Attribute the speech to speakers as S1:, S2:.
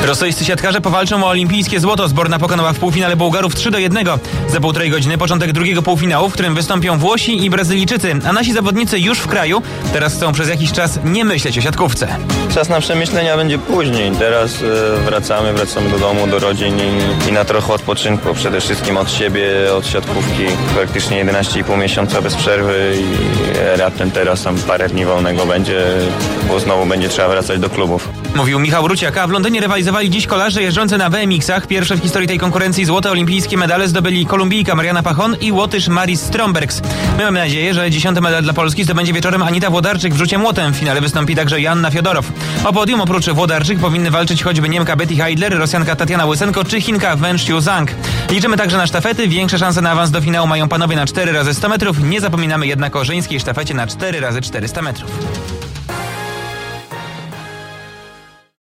S1: Rosyjscy siatkarze powalczą o olimpijskie złoto. Zborna pokonała w półfinale Bułgarów 3-1. Za 1,5 godziny początek drugiego półfinału, w którym wystąpią Włosi i Brazylijczycy. A nasi zawodnicy już w kraju. Teraz chcą przez jakiś czas nie myśleć o siatkówce.
S2: Czas na przemyślenia będzie później. Teraz wracamy do domu, do rodzin i na trochę odpoczynku. Przede wszystkim od siebie, od siatkówki. Praktycznie 11,5 miesiąca bez przerwy i raptem teraz tam parę dni wolnego będzie, bo znowu będzie trzeba wracać do klubów.
S1: Mówił Michał Ruciak, a w Londynie rywalizowali dziś kolarze jeżdżący na BMX-ach. Pierwsze w historii tej konkurencji złote olimpijskie medale zdobyli Kolumbijka Mariana Pachon i Łotysz Maris Strombergs. My mamy nadzieję, że 10. medal dla Polski zdobędzie wieczorem Anita Włodarczyk w rzucie młotem. W finale wystąpi także Joanna Fiodorow. O podium oprócz Włodarczyk powinny walczyć choćby Niemka Betty Heidler, Rosjanka Tatiana Łysenko czy Chinka Wen Xiu Zhang. Liczymy także na sztafety. Większe szanse na awans do finału mają panowie na 4x100 metrów. Nie zapominamy jednak o żeńskiej sztafecie na 4x400 metrów.